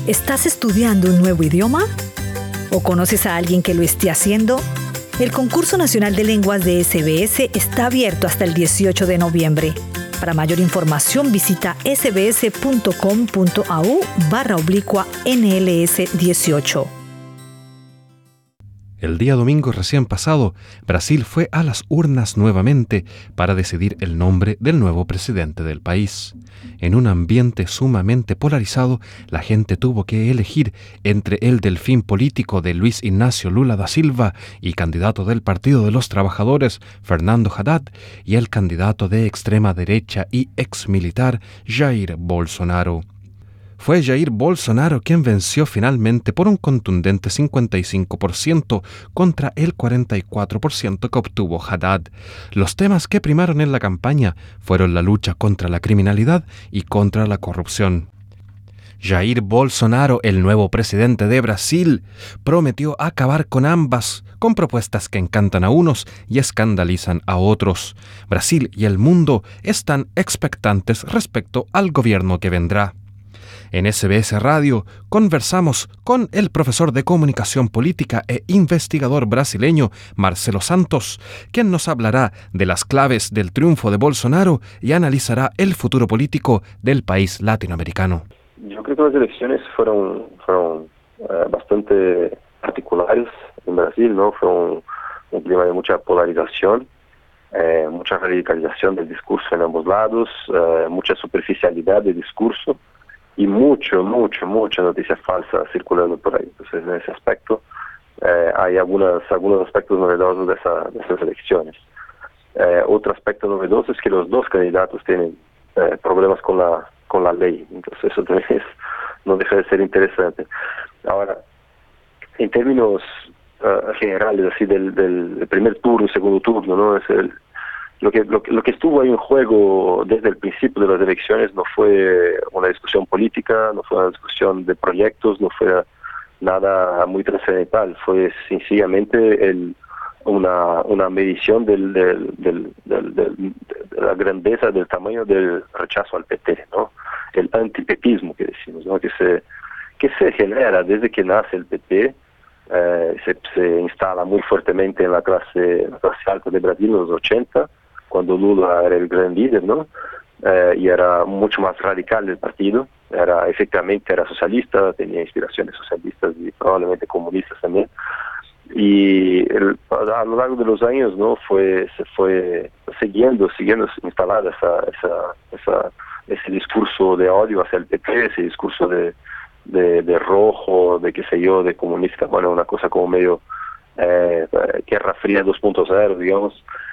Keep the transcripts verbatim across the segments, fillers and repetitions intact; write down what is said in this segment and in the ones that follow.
¿Estás estudiando un nuevo idioma? ¿O conoces a alguien que lo esté haciendo? El Concurso Nacional de Lenguas de S B S está abierto hasta el dieciocho de noviembre. Para mayor información visita sbs.com.au barra oblicua NLS dieciocho. El día domingo recién pasado, Brasil fue a las urnas nuevamente para decidir el nombre del nuevo presidente del país. En un ambiente sumamente polarizado, la gente tuvo que elegir entre el delfín político de Luiz Inácio Lula da Silva y candidato del Partido de los Trabajadores, Fernando Haddad, y el candidato de extrema derecha y exmilitar, Jair Bolsonaro. Fue Jair Bolsonaro quien venció finalmente por un contundente cincuenta y cinco por ciento contra el cuarenta y cuatro por ciento que obtuvo Haddad. Los temas que primaron en la campaña fueron la lucha contra la criminalidad y contra la corrupción. Jair Bolsonaro, el nuevo presidente de Brasil, prometió acabar con ambas, con propuestas que encantan a unos y escandalizan a otros. Brasil y el mundo están expectantes respecto al gobierno que vendrá. En S B S Radio conversamos con el profesor de Comunicación Política e investigador brasileño Marcelo Santos, quien nos hablará de las claves del triunfo de Bolsonaro y analizará el futuro político del país latinoamericano. Yo creo que las elecciones fueron, fueron eh, bastante particulares en Brasil, ¿no? Fue un, un clima de mucha polarización, eh, mucha radicalización del discurso en ambos lados, eh, mucha superficialidad del discurso, y mucho, mucho, mucha noticia falsa circulando por ahí. Entonces, en ese aspecto, eh, hay algunas, algunos aspectos novedosos de, esa, de esas elecciones. Eh, otro aspecto novedoso es que los dos candidatos tienen eh, problemas con la, con la ley. Entonces, eso también es, no deja de ser interesante. Ahora, en términos uh, generales, así del, del, del primer turno, segundo turno, ¿no? Es el, Lo que, lo, que, lo que estuvo ahí en juego desde el principio de las elecciones no fue una discusión política, no fue una discusión de proyectos, no fue nada muy trascendental, fue sencillamente el, una, una medición del, del, del, del, del, de la grandeza, del tamaño del rechazo al P T, ¿no? El antipetismo que decimos, ¿no? que, se, que se genera desde que nace el P T. Eh, se, se instala muy fuertemente en la clase, en la clase alta de Brasil en los ochenta, cuando Lula era el gran líder, ¿no? Eh, y era mucho más radical del partido, era efectivamente era socialista, tenía inspiraciones socialistas y probablemente comunistas también. Y el, a lo largo de los años, ¿no? Fue se fue siguiendo, siguiendo instalada esa, esa, esa, ese discurso de odio hacia el P T, ese discurso de, de, de rojo, de qué sé yo, de comunista, bueno, una cosa como medio eh, Guerra Fría dos punto cero, digamos.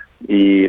Y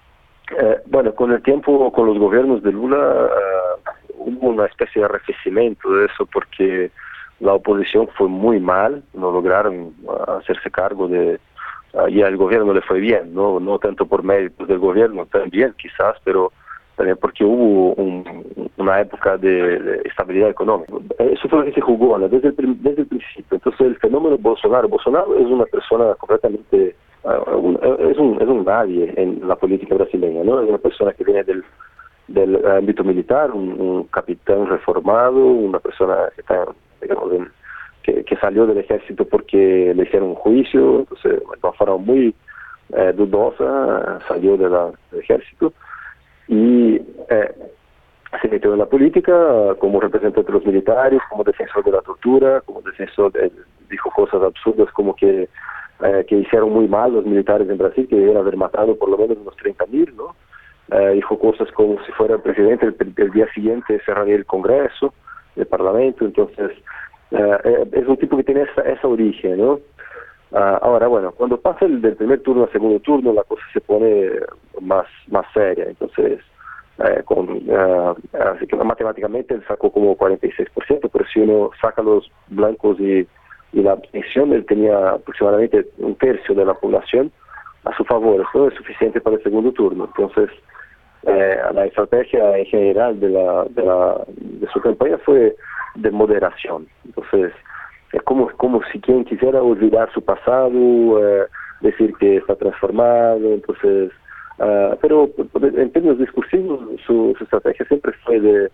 Eh, bueno, con el tiempo, con los gobiernos de Lula, uh, hubo una especie de arrefecimiento de eso porque la oposición fue muy mal, no lograron uh, hacerse cargo de... Uh, y al gobierno le fue bien, no no tanto por méritos del gobierno, también quizás, pero también porque hubo un, una época de, de estabilidad económica. Eso fue lo que se jugó, ¿no? desde, el, desde el principio. Entonces el fenómeno Bolsonaro, Bolsonaro es una persona completamente... Uh, un, es, un, es un nadie en la política brasileña, ¿no? Es una persona que viene del, del ámbito militar, un, un capitán reformado, una persona que, está, digamos, en, que, que salió del ejército porque le hicieron un juicio, entonces de una forma muy eh, dudosa salió de la, del ejército y eh, se metió en la política como representante de los militares, como defensor de la tortura, como defensor de, dijo cosas absurdas como que Eh, que hicieron muy mal los militares en Brasil, que debían haber matado por lo menos unos treinta mil, ¿no? Eh, dijo cosas como si fuera el presidente, el, el día siguiente cerraría el Congreso, el Parlamento, entonces eh, es un tipo que tiene esa, esa origen, ¿no? Uh, ahora, bueno, cuando pasa el del primer turno al segundo turno, la cosa se pone más, más seria, entonces, eh, con, uh, así que matemáticamente él sacó como cuarenta y seis por ciento, pero si uno saca los blancos y y la abstención, él tenía aproximadamente un tercio de la población a su favor. Eso no es suficiente para el segundo turno. Entonces, eh, la estrategia en general de, la, de, la, de su campaña fue de moderación. Entonces, es como, como si quien quisiera olvidar su pasado, eh, decir que está transformado. Entonces, uh, pero en términos discursivos, su, su estrategia siempre fue de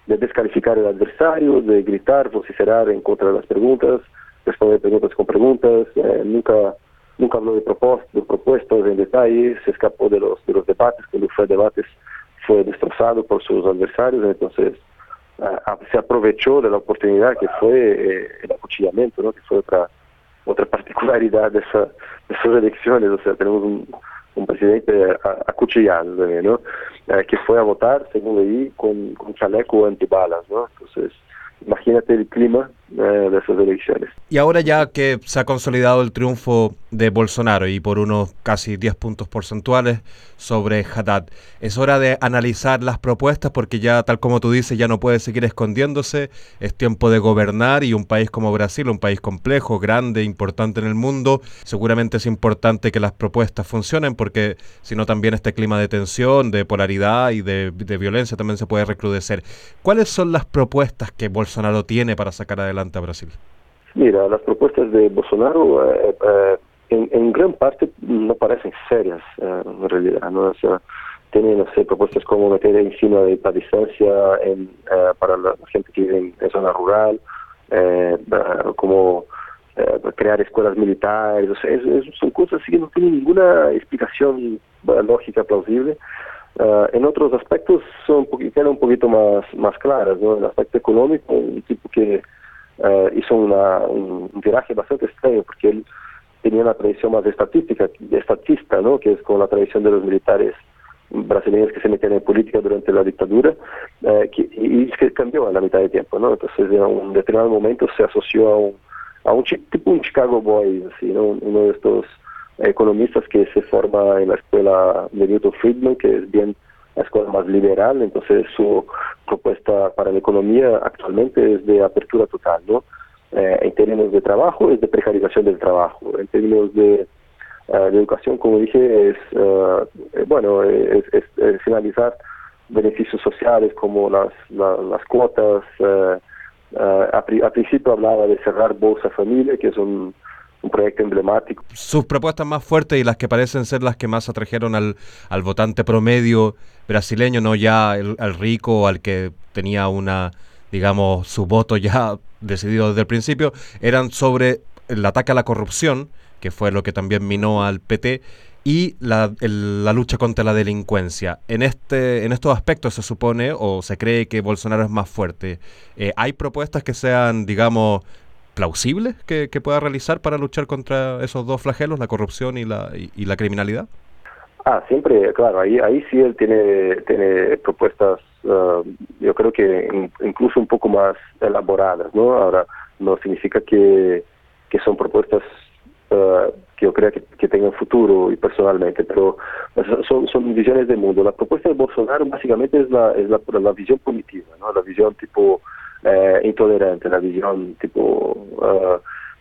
de descalificar al adversario, de gritar, vociferar en contra de las preguntas, responder preguntas con preguntas, eh, nunca nunca habló de propuestas, de propuestas en detalle, se escapó de los de los debates, cuando fue a debates fue destrozado por sus adversarios, entonces uh, se aprovechó de la oportunidad que fue eh, el acuchillamiento, ¿no? Que fue otra otra particularidad de, esa, de esas elecciones, o sea, tenemos un, un presidente acuchillado también, ¿no? Eh, que fue a votar, según leí, con, con chaleco antibalas, ¿no? Entonces, imagínate el clima eh, de esas elecciones. Y ahora ya que se ha consolidado el triunfo de Bolsonaro y por unos casi diez puntos porcentuales sobre Haddad, es hora de analizar las propuestas porque ya, tal como tú dices, ya no puede seguir escondiéndose, es tiempo de gobernar y un país como Brasil, un país complejo, grande, importante en el mundo, seguramente es importante que las propuestas funcionen porque si no también este clima de tensión, de polaridad y de, de violencia también se puede recrudecer. ¿Cuáles son las propuestas que Bolsonaro tiene para sacar adelante a Brasil? Mira, las propuestas de Bolsonaro eh, eh, en, en gran parte no parecen serias eh, en realidad, ¿no? O sea, tienen, no sé, propuestas como meter encima de la distancia en, eh, para la gente que vive en, en zona rural, eh, uh, como eh, crear escuelas militares, o sea, es, es, son cosas que no tienen ninguna explicación lógica plausible. Uh, en otros aspectos son un poquito, un poquito más, más claras, ¿no? En el aspecto económico, un tipo que uh, hizo una, un, un viraje bastante extraño, porque él tenía una tradición más estatística, estatista, ¿no? Que es como la tradición de los militares brasileños que se metían en política durante la dictadura, uh, que, y que cambió a la mitad de tiempo, ¿no? Entonces en un determinado momento se asoció a un, a un tipo un Chicago Boys, así, ¿no? Uno de estos economistas que se forma en la escuela de Milton Friedman, que es bien la escuela más liberal, entonces su propuesta para la economía actualmente es de apertura total, ¿no? Eh, en términos de trabajo es de precarización del trabajo, en términos de, uh, de educación, como dije, es, uh, eh, bueno, es, es, es finalizar beneficios sociales como las, la, las cuotas, uh, uh, a, pri, a principio hablaba de cerrar Bolsa Familia, que es un un proyecto emblemático. Sus propuestas más fuertes y las que parecen ser las que más atrajeron al, al votante promedio brasileño, no ya el, al rico, al que tenía una, digamos, su voto ya decidido desde el principio, eran sobre el ataque a la corrupción, que fue lo que también minó al P T, y la, el, la lucha contra la delincuencia. En este en estos aspectos se supone o se cree que Bolsonaro es más fuerte. Eh, ¿Hay propuestas que sean, digamos, plausible que, que pueda realizar para luchar contra esos dos flagelos, la corrupción y la y, y la criminalidad? Ah, siempre, claro, ahí ahí sí él tiene tiene propuestas, uh, yo creo que in, incluso un poco más elaboradas, ¿no? Ahora, no significa que, que son propuestas uh, que yo creo que, que tengan futuro y personalmente, pero son, son visiones del mundo. La propuesta de Bolsonaro básicamente es la, es la, la visión punitiva, ¿no? La visión tipo Eh, intolerante, la visión tipo uh,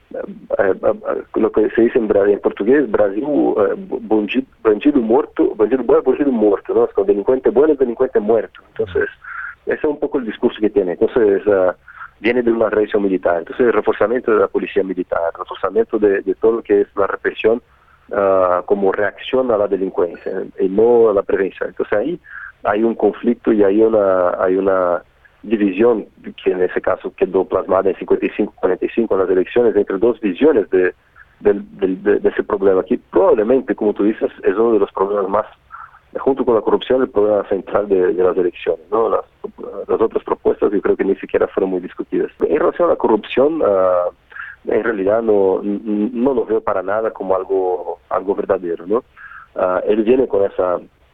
uh, uh, lo que se dice en, en portugués, Brasil, uh, bandido, bandido muerto, bandido bueno, bandido muerto, ¿no? Con delincuente bueno, delincuente muerto. Entonces, ese es un poco el discurso que tiene. Entonces, uh, viene de una reacción militar. Entonces, el reforzamiento de la policía militar, el reforzamiento de, de todo lo que es la represión uh, como reacción a la delincuencia y no a la prevención. Entonces, ahí hay un conflicto y hay una hay una división que en ese caso quedó plasmada en cincuenta y cinco cuarenta y cinco en las elecciones entre dos visiones de, de, de, de ese problema que probablemente, como tú dices, es uno de los problemas más, junto con la corrupción, el problema central de, de las elecciones, ¿no? Las, las otras propuestas yo creo que ni siquiera fueron muy discutidas. En relación a la corrupción, uh, en realidad no, no lo veo para nada como algo algo verdadero, ¿no? Uh, él viene con esa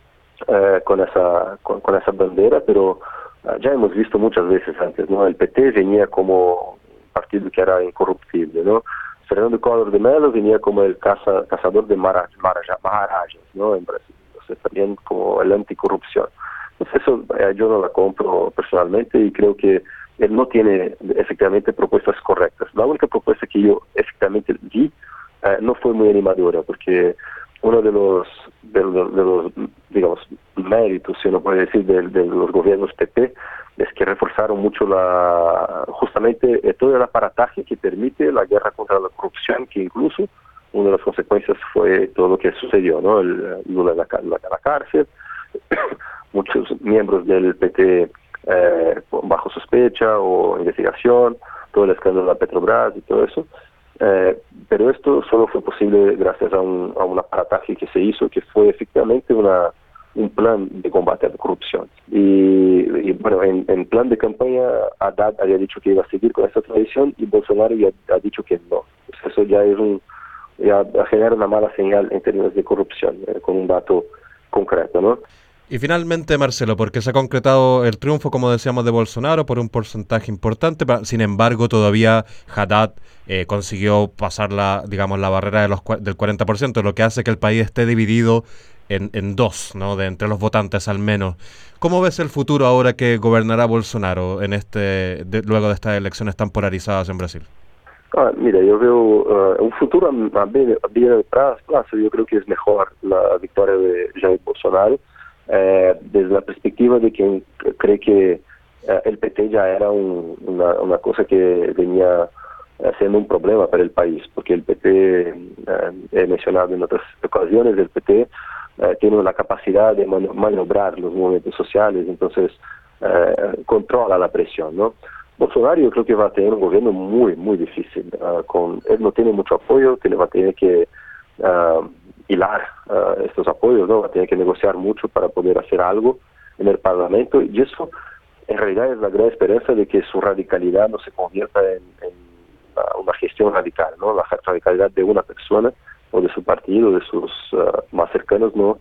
uh, con esa con, con esa bandera, pero ya hemos visto muchas veces antes, ¿no? El P T venía como un partido que era incorruptible, ¿no? Fernando Collor de Mello venía como el caza, cazador de mara, maraja, maharajas, ¿no? En Brasil, entonces también como el anticorrupción. Entonces eso eh, yo no la compro personalmente y creo que él no tiene efectivamente propuestas correctas. La única propuesta que yo efectivamente vi eh, no fue muy animadora, porque uno de los, de los, de los digamos, méritos, si uno puede decir, de, de los gobiernos P P, es que reforzaron mucho la justamente eh, todo el aparataje que permite la guerra contra la corrupción, que incluso una de las consecuencias fue todo lo que sucedió, ¿no? El Lula en la, la, la cárcel, muchos miembros del P T eh, bajo sospecha o investigación, todo el escándalo de la Petrobras y todo eso. Eh, pero esto solo fue posible gracias a un, a un aparataje que se hizo, que fue efectivamente una, un plan de combate a la corrupción. Y, y bueno, en, en plan de campaña, Haddad había dicho que iba a seguir con esta tradición y Bolsonaro ya ha dicho que no. Pues eso ya es un, ya genera una mala señal en términos de corrupción, eh, con un dato concreto, ¿no? Y finalmente, Marcelo, porque se ha concretado el triunfo, como decíamos, de Bolsonaro por un porcentaje importante, sin embargo, todavía Haddad eh, consiguió pasar la, digamos, la barrera de los, del cuarenta por ciento, lo que hace que el país esté dividido en, en dos, ¿no? De entre los votantes al menos. ¿Cómo ves el futuro ahora que gobernará Bolsonaro en este, de, luego de estas elecciones tan polarizadas en Brasil? Ah, mira, yo veo uh, un futuro a bien, a bien plazo. Yo creo que es mejor la victoria de Jair Bolsonaro. Eh, desde la perspectiva de quien cree que eh, el P T ya era un, una, una cosa que venía eh, siendo un problema para el país, porque el P T, eh, he mencionado en otras ocasiones, el P T eh, tiene la capacidad de man- maniobrar los movimientos sociales, entonces eh, controla la presión, ¿no? Bolsonaro yo creo que va a tener un gobierno muy, muy difícil. Uh, con, él no tiene mucho apoyo, tiene, va a tener que uh, hilar uh, estos apoyos, ¿no? Va a tener que negociar mucho para poder hacer algo en el Parlamento, y eso en realidad es la gran esperanza de que su radicalidad no se convierta en, en uh, una gestión radical, ¿no? La radicalidad de una persona o de su partido, de sus uh, más cercanos, no,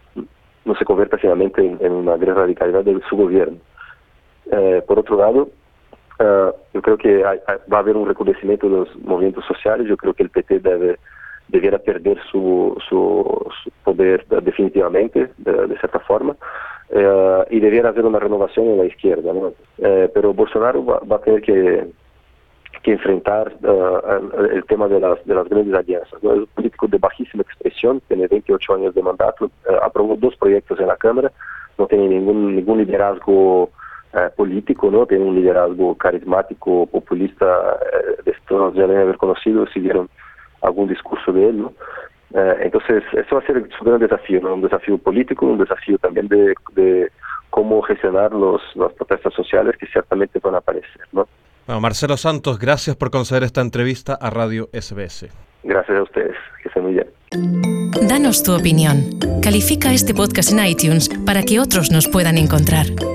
no se convierta finalmente en, en una gran radicalidad de su gobierno. Eh, por otro lado, Uh, yo creo que hay, hay, va a haber un recrudecimiento de los movimientos sociales. Yo creo que el P T debe debiera perder su, su, su poder uh, definitivamente, de, de cierta forma, uh, y debiera haber una renovación en la izquierda, ¿no? Uh, pero Bolsonaro va, va a tener que, que enfrentar uh, el, el tema de las, de las grandes alianzas, ¿no? Es un político de bajísima expresión, tiene veintiocho años de mandato, uh, aprobó dos proyectos en la Cámara, no tiene ningún, ningún liderazgo Eh, político, ¿no? Tiene un liderazgo carismático, populista, eh, de estos ya deben haber conocido si vieron algún discurso de él, ¿no? Eh, entonces, eso va a ser su gran desafío, ¿no? Un desafío político, un desafío también de, de cómo gestionar los, las protestas sociales que ciertamente van a aparecer, ¿no? Bueno, Marcelo Santos, gracias por conceder esta entrevista a Radio S B S. Gracias a ustedes, que estén muy bien. Danos tu opinión. Califica este podcast en iTunes para que otros nos puedan encontrar.